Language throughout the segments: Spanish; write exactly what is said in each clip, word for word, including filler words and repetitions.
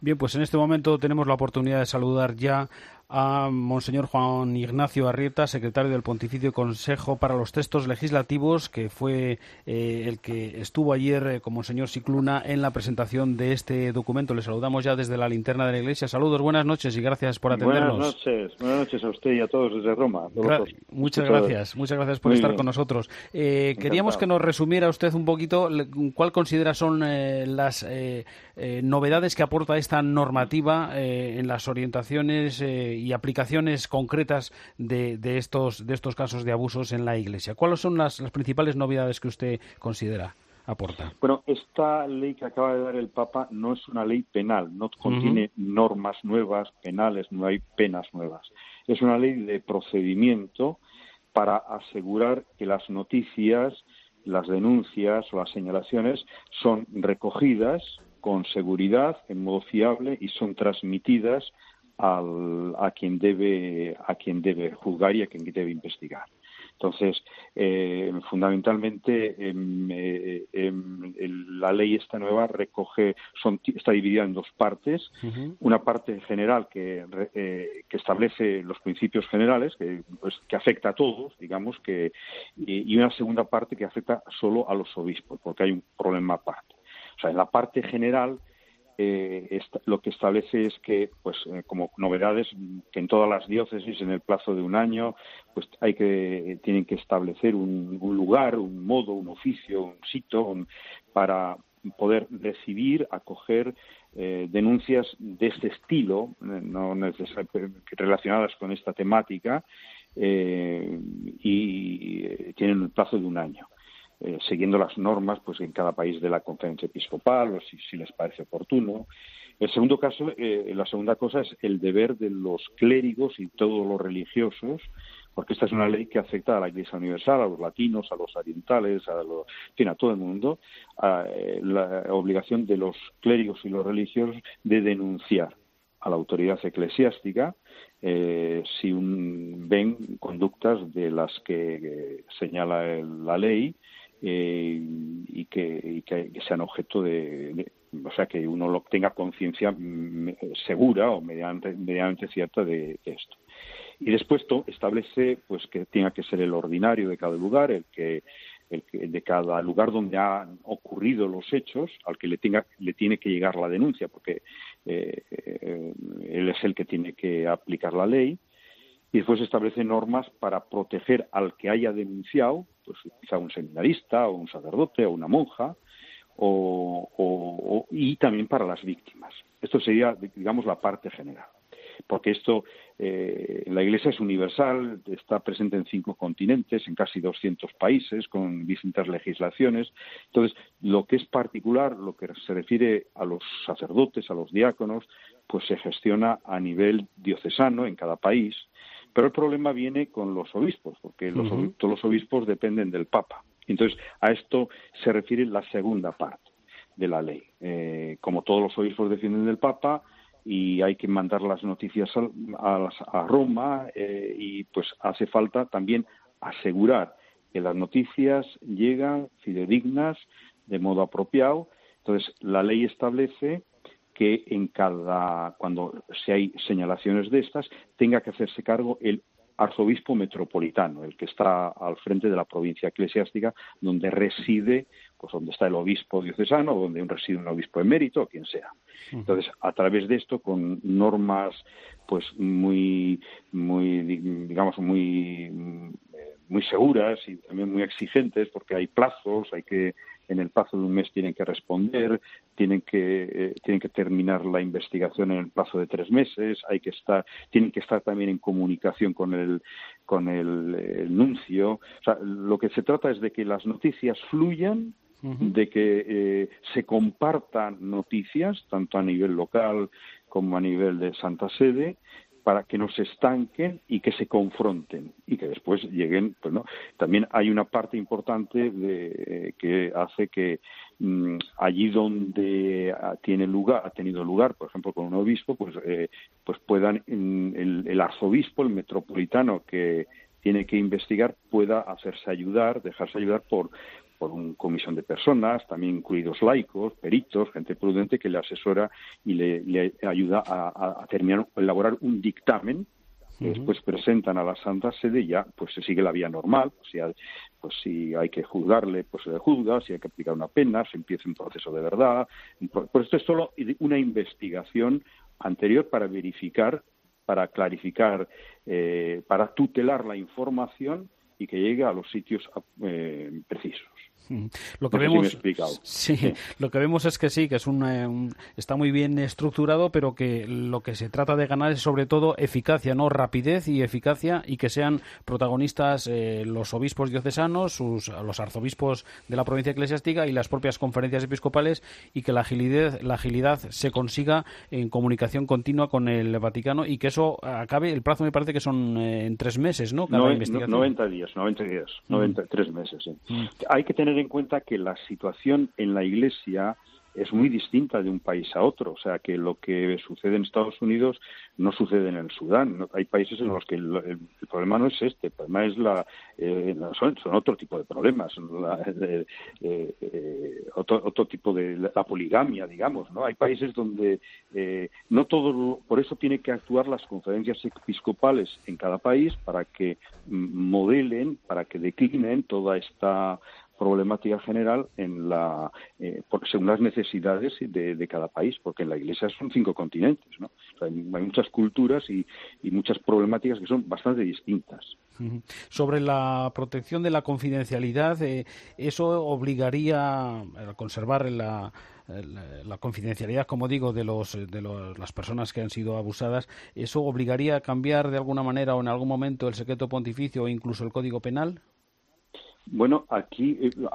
Bien, pues en este momento tenemos la oportunidad de saludar ya a Monseñor Juan Ignacio Arrieta, secretario del Pontificio Consejo para los Textos Legislativos, que fue eh, el que estuvo ayer eh, con Monseñor Scicluna en la presentación de este documento. Le saludamos ya desde la linterna de la Iglesia. Saludos, buenas noches y gracias por atendernos. Buenas noches, buenas noches a usted y a todos desde Roma. A todos Gra- los muchas gracias, muchas gracias por Muy estar bien. con nosotros. Eh, queríamos que nos resumiera usted un poquito le- cuál considera son eh, las eh, eh, novedades que aporta esta normativa eh, en las orientaciones eh, y aplicaciones concretas de, de estos de estos casos de abusos en la Iglesia. ¿Cuáles son las, las principales novedades que usted considera aporta? Bueno, esta ley que acaba de dar el Papa no es una ley penal, no contiene uh-huh. normas nuevas, penales, no hay penas nuevas. Es una ley de procedimiento para asegurar que las noticias, las denuncias o las señalaciones son recogidas con seguridad, en modo fiable, y son transmitidas al, a quien debe a quien debe juzgar y a quien debe investigar. Entonces, eh, fundamentalmente, eh, eh, la ley esta nueva recoge, son, está dividida en dos partes. Uh-huh. Una parte general que, eh, que establece los principios generales, que, pues, que afecta a todos, digamos, que, y, y una segunda parte que afecta solo a los obispos, porque hay un problema aparte. O sea, en la parte general, Eh, esta, lo que establece es que, pues, eh, como novedades, que en todas las diócesis, en el plazo de un año, pues hay que tienen que establecer un, un lugar, un modo, un oficio, un sitio un, para poder recibir, acoger eh, denuncias de este estilo, eh, no necesariamente relacionadas con esta temática, eh, y eh, tienen un plazo de un año. Eh, siguiendo las normas pues en cada país de la conferencia episcopal, o si, si les parece oportuno. El segundo caso, eh, la segunda cosa es el deber de los clérigos y todos los religiosos, porque esta es una ley que afecta a la Iglesia Universal, a los latinos, a los orientales, a, los, en fin, a todo el mundo, a, eh, la obligación de los clérigos y los religiosos de denunciar a la autoridad eclesiástica eh, si un, ven conductas de las que eh, señala el, la ley, Eh, y, que, y que, que sean objeto de, de, o sea, que uno lo tenga conciencia segura o mediante, mediante cierta de, de esto. Y después to, establece pues que tenga que ser el ordinario de cada lugar, el que, el que de cada lugar donde han ocurrido los hechos, al que le tenga le tiene que llegar la denuncia, porque eh, eh, él es el que tiene que aplicar la ley. Y después establece normas para proteger al que haya denunciado, pues quizá un seminarista o un sacerdote o una monja, o, o, o, y también para las víctimas. Esto sería, digamos, la parte general. Porque esto, eh, la Iglesia es universal, está presente en cinco continentes, en casi doscientos países, con distintas legislaciones. Entonces, lo que es particular, lo que se refiere a los sacerdotes, a los diáconos, pues se gestiona a nivel diocesano en cada país. Pero el problema viene con los obispos, porque los, uh-huh. todos los obispos dependen del Papa. Entonces, a esto se refiere la segunda parte de la ley. Eh, como todos los obispos dependen del Papa y hay que mandar las noticias a, a, a Roma, eh, y pues hace falta también asegurar que las noticias llegan fidedignas, de modo apropiado. Entonces, la ley establece que en cada, cuando si hay señalaciones de estas, tenga que hacerse cargo el arzobispo metropolitano, el que está al frente de la provincia eclesiástica, donde reside, pues donde está el obispo diocesano, o donde reside un obispo emérito, o quien sea. Entonces, a través de esto, con normas, pues muy, muy, digamos, muy, muy seguras y también muy exigentes, porque hay plazos, hay que en el plazo de un mes tienen que responder, tienen que eh, tienen que terminar la investigación en el plazo de tres meses, hay que estar, tienen que estar también en comunicación con el con el, el nuncio. O sea, lo que se trata es de que las noticias fluyan, uh-huh. de que eh, se compartan noticias tanto a nivel local como a nivel de Santa Sede, para que no se estanquen y que se confronten y que después lleguen, pues no. También hay una parte importante de, eh, que hace que mmm, allí donde tiene lugar, ha tenido lugar, por ejemplo, con un obispo, pues, eh, pues puedan mm, el, el arzobispo, el metropolitano que tiene que investigar, pueda hacerse ayudar, dejarse ayudar por por una comisión de personas, también incluidos laicos, peritos, gente prudente que le asesora y le, le ayuda a, a terminar, a elaborar un dictamen que uh-huh. después presentan a la Santa Sede y ya pues se sigue la vía normal. Pues si hay, pues si hay que juzgarle, pues se le juzga, si hay que aplicar una pena, se empieza un proceso de verdad. Pues esto es solo una investigación anterior para verificar, para clarificar, eh, para tutelar la información y que llegue a los sitios eh, precisos. Lo que no sé vemos, si me he explicado. Sí, sí, lo que vemos es que sí, que es un, un está muy bien estructurado, pero que lo que se trata de ganar es sobre todo eficacia, no rapidez y eficacia, y que sean protagonistas eh, los obispos diocesanos, sus, los arzobispos de la provincia eclesiástica y las propias conferencias episcopales, y que la agilidad, la agilidad se consiga en comunicación continua con el Vaticano y que eso acabe. El plazo me parece que son eh, en tres meses, ¿no? Cada no, investigación. noventa días, noventa días, mm. noventa, tres meses. Sí. Mm. Hay que tener en cuenta que la situación en la Iglesia es muy distinta de un país a otro, o sea que lo que sucede en Estados Unidos no sucede en el Sudán. No, hay países en los que el, el, el problema no es este, el problema es la, eh, son, son otro tipo de problemas, la, eh, eh, eh, otro, otro tipo de la poligamia, digamos, ¿no? Hay países donde eh, no todo, por eso tiene que actuar las conferencias episcopales en cada país para que modelen, para que declinen toda esta problemática general en la eh, porque según las necesidades de, de cada país, porque en la Iglesia son cinco continentes, ¿no? O sea, hay, hay muchas culturas y, y muchas problemáticas que son bastante distintas. Uh-huh. Sobre la protección de la confidencialidad, eh, eso obligaría a conservar la La, la confidencialidad, como digo, de los de los, las personas que han sido abusadas. ¿Eso obligaría a cambiar de alguna manera o en algún momento el secreto pontificio o incluso el Código Penal? Bueno, aquí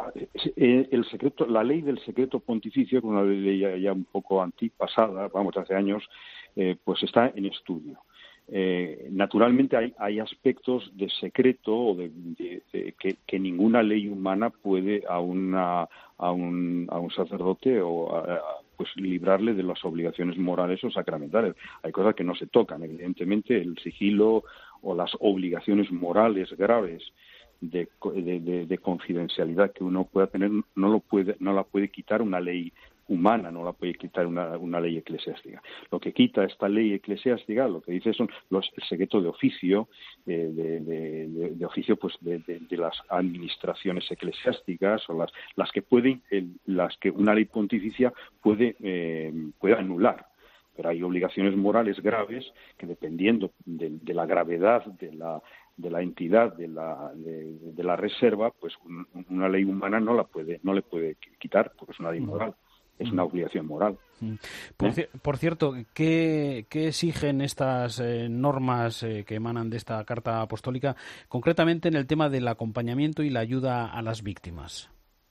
eh, el secreto, la ley del secreto pontificio, que es una ley ya, ya un poco antipasada, vamos, hace años, eh, pues está en estudio. Eh, naturalmente hay, hay aspectos de secreto o de, de, de, que, que ninguna ley humana puede a una a un, a un sacerdote o a, a, pues librarle de las obligaciones morales o sacramentales. Hay cosas que no se tocan, evidentemente el sigilo o las obligaciones morales graves de, de, de, de confidencialidad que uno pueda tener no lo puede no la puede quitar una ley humana, no la puede quitar una, una ley eclesiástica. Lo que quita esta ley eclesiástica, lo que dice son los, el secreto de oficio, de, de, de, de, de oficio pues de, de, de las administraciones eclesiásticas o las, las que pueden, el, las que una ley pontificia puede, eh, puede anular. Pero hay obligaciones morales graves que dependiendo de, de la gravedad de la de la entidad de la de, de la reserva, pues un, una ley humana no la puede no le puede quitar porque es una ley moral. Es una obligación moral. Por, ¿Eh? por cierto, ¿qué, qué exigen estas eh, normas eh, que emanan de esta Carta Apostólica, concretamente en el tema del acompañamiento y la ayuda a las víctimas?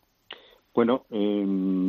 Bueno, eh,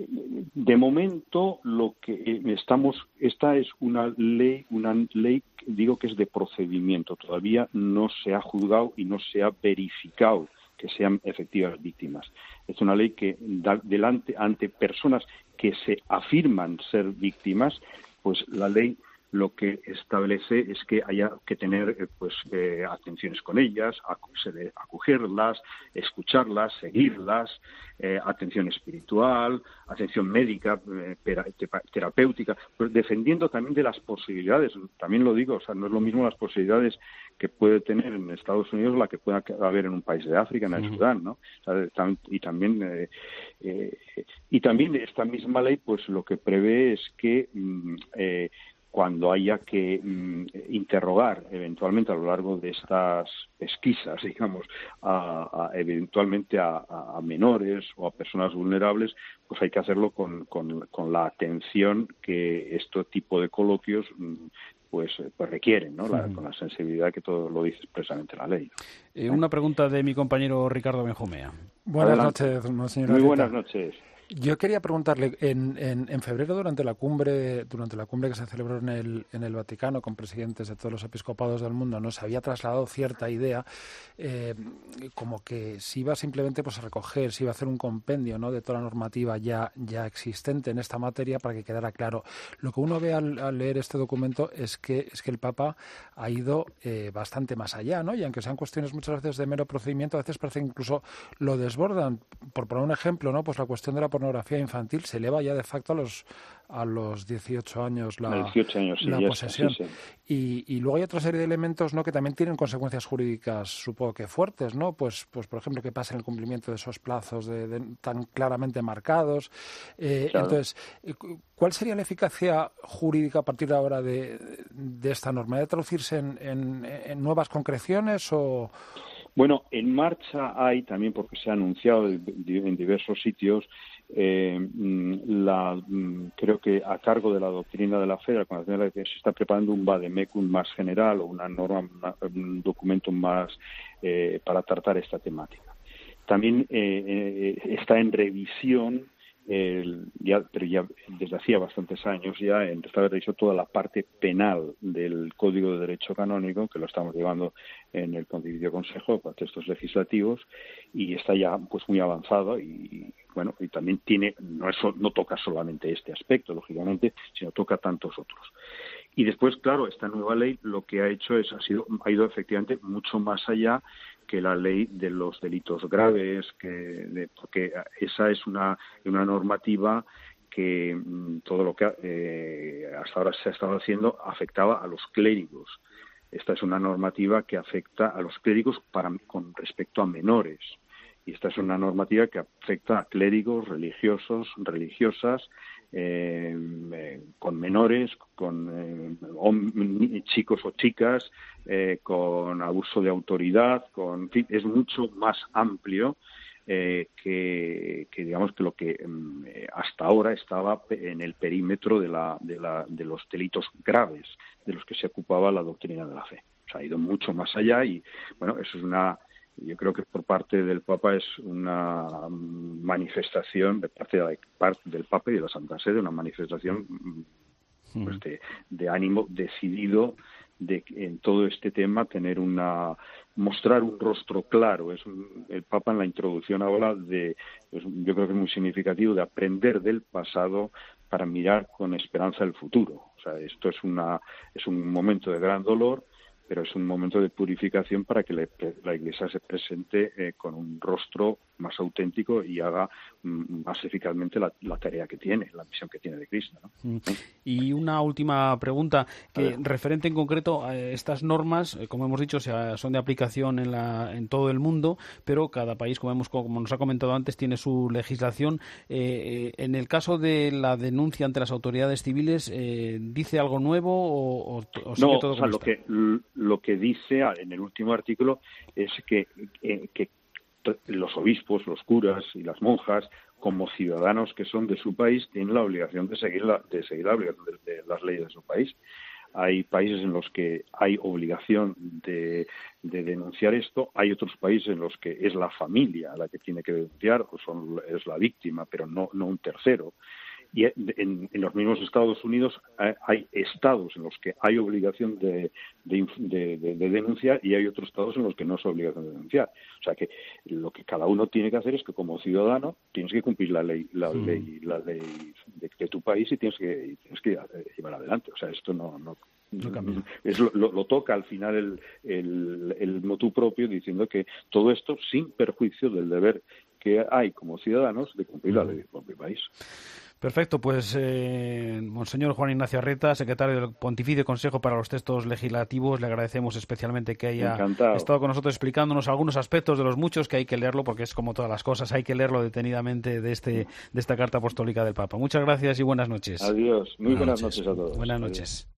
de momento lo que estamos, esta es una ley, una ley, digo que es de procedimiento. Todavía no se ha juzgado y no se ha verificado que sean efectivas víctimas. Es una ley que da delante ante personas que se afirman ser víctimas, pues la ley lo que establece es que haya que tener eh, pues eh, atenciones con ellas, acogerlas, escucharlas, seguirlas, eh, atención espiritual, atención médica, eh, terapéutica, pues defendiendo también de las posibilidades. También lo digo, o sea, no es lo mismo las posibilidades que puede tener en Estados Unidos la que pueda haber en un país de África, en el Sudán, ¿no? O sea, y también eh, eh, y también esta misma ley, pues lo que prevé es que mm, eh, cuando haya que mm, interrogar eventualmente a lo largo de estas pesquisas, digamos, a, a, eventualmente a, a menores o a personas vulnerables, pues hay que hacerlo con, con, con la atención que este tipo de coloquios mm, pues, pues requieren, ¿no? La, con la sensibilidad que todo lo dice expresamente la ley. Eh, una pregunta de mi compañero Ricardo Benjumea. Buenas Adelante. noches, monseñor. Muy buenas noches. Yo quería preguntarle, en, en, en febrero durante la cumbre durante la cumbre que se celebró en el, en el Vaticano con presidentes de todos los episcopados del mundo, nos había trasladado cierta idea eh, como que se iba simplemente pues, a recoger, se iba a hacer un compendio, ¿no?, de toda la normativa ya, ya existente en esta materia para que quedara claro. Lo que uno ve al, al leer este documento es que, es que el Papa ha ido eh, bastante más allá, ¿no? Y aunque sean cuestiones muchas veces de mero procedimiento, a veces parece que incluso lo desbordan. Por poner un ejemplo, ¿no?, pues la cuestión de la pornografía infantil se eleva ya de facto a los a los dieciocho años la, dieciocho años, sí, la posesión. Está, sí, sí. Y, y luego hay otra serie de elementos, ¿no?, que también tienen consecuencias jurídicas, supongo que fuertes, ¿no? Pues, pues por ejemplo, que pasa en el cumplimiento de esos plazos de, de, tan claramente marcados. Eh, claro. Entonces, ¿cuál sería la eficacia jurídica a partir de ahora de, de esta norma? ¿Debe traducirse en, en, en nuevas concreciones o...? Bueno, en marcha hay también, porque se ha anunciado en diversos sitios, eh, la, creo que a cargo de la doctrina de la fe, de la Congregación de la Fe, se está preparando un vademecum más general o una norma, un documento más eh, para tratar esta temática. También eh, eh, está en revisión, el, ya, pero ya desde hacía bastantes años ya estaba revisado toda la parte penal del Código de Derecho Canónico, que lo estamos llevando en el Pontificio Consejo para textos legislativos, y está ya pues muy avanzado y bueno, y también tiene, no, eso, no toca solamente este aspecto, lógicamente, sino toca tantos otros. Y después, claro, esta nueva ley lo que ha hecho es, ha sido, ha ido efectivamente mucho más allá que la ley de los delitos graves, que de, porque esa es una, una normativa que mmm, todo lo que eh, hasta ahora se ha estado haciendo afectaba a los clérigos. Esta es una normativa que afecta a los clérigos para, con respecto a menores. Y esta es una normativa que afecta a clérigos, religiosos, religiosas, eh, eh, con menores, con eh, chicos o chicas, eh, con abuso de autoridad, con, en fin, es mucho más amplio eh, que, que, digamos, que lo que eh, hasta ahora estaba en el perímetro de, la, de, la, de los delitos graves de los que se ocupaba la doctrina de la fe. O sea, ha ido mucho más allá y, bueno, eso es una... Yo creo que por parte del Papa es una manifestación, de parte, de parte del Papa y de la Santa Sede, una manifestación pues, de, de ánimo decidido de en todo este tema tener una mostrar un rostro claro. Es un, el Papa en la introducción habla de, pues, yo creo que es muy significativo, de aprender del pasado para mirar con esperanza el futuro. O sea, esto es una es un momento de gran dolor, pero es un momento de purificación para que la, la Iglesia se presente eh, con un rostro más auténtico y haga mm, más eficazmente la, la tarea que tiene, la misión que tiene de Cristo, ¿no? Y una última pregunta, que referente en concreto a estas normas, eh, como hemos dicho, sea, son de aplicación en, la, en todo el mundo, pero cada país, como, hemos, como nos ha comentado antes, tiene su legislación. Eh, en el caso de la denuncia ante las autoridades civiles, eh, ¿dice algo nuevo o, o, o sigue no, todo o sea, como lo está? que lo que dice en el último artículo es que, eh, que los obispos, los curas y las monjas, como ciudadanos que son de su país, tienen la obligación de seguir la, de seguir la obligación de, de las leyes de su país. Hay países en los que hay obligación de, de denunciar esto, hay otros países en los que es la familia la que tiene que denunciar, o son, es la víctima, pero no, no un tercero. Y en, en los mismos Estados Unidos hay estados en los que hay obligación de, de, de, de denunciar y hay otros estados en los que no es obligación de denunciar. O sea que lo que cada uno tiene que hacer es que como ciudadano tienes que cumplir la ley, la mm. ley, la ley de, de tu país y tienes que, y tienes que llevar adelante. O sea, esto no, no, no cambia. Es lo, lo, lo toca al final el, el, el motu propio diciendo que todo esto sin perjuicio del deber que hay como ciudadanos de cumplir la ley de tu país. Perfecto, pues eh, Monseñor Juan Ignacio Arreta, secretario del Pontificio Consejo para los Textos Legislativos, le agradecemos especialmente que haya Encantado. estado con nosotros explicándonos algunos aspectos de los muchos que hay que leerlo, porque es como todas las cosas, hay que leerlo detenidamente de este de esta carta apostólica del Papa. Muchas gracias y buenas noches. Adiós, muy buenas, buenas noches. noches a todos. Buenas Adiós. noches.